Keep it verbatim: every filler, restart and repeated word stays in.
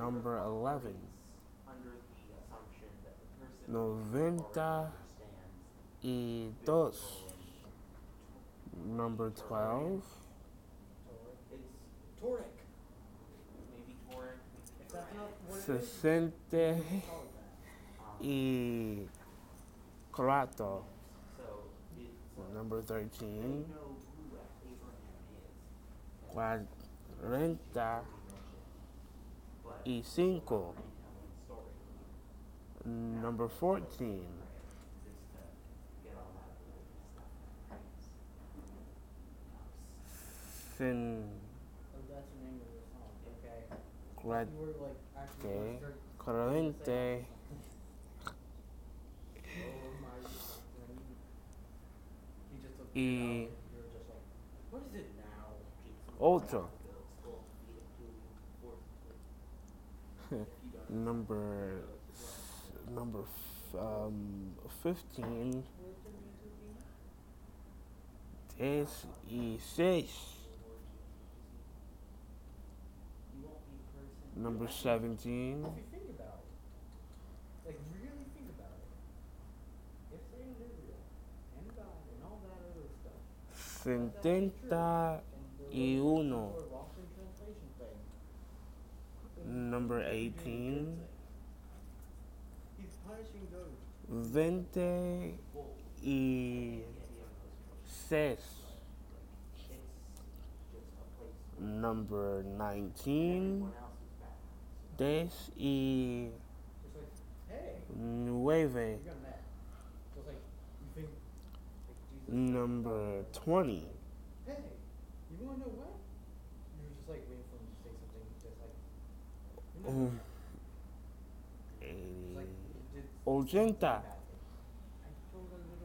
Number eleven. Noventa y dos. Number twelve. Toric. Maybe toric. If that's not what it is, Sesenta call it that. y cuatro. So it's Number thirteen. know who Abraham is. Cuarenta y cinco. Number fourteen. Sin. Oh, that's the name of the song. Okay. Cuat- You were like actually Okay. going straight. Cuarenta Oh my! When you, he just took y it out. You were just like, what is it now? ocho. Number number f- um fifteen. Diez y seis. You won't be person. Number seventeen. If you think about it, like really think about it, if Satan is real and God and all that other stuff, Setenta y uno. or lost in translation thing, Number eighteen. he's punishing those. Veinte y seis. Number nineteen. Diez y It's like, hey, nueve. you're mad. So it's like, you think, like Jesus. Number twenty. Hey, you wanna know what? You were just like waiting for him to say something, just like, you know, Um, it's like, it did Ochenta.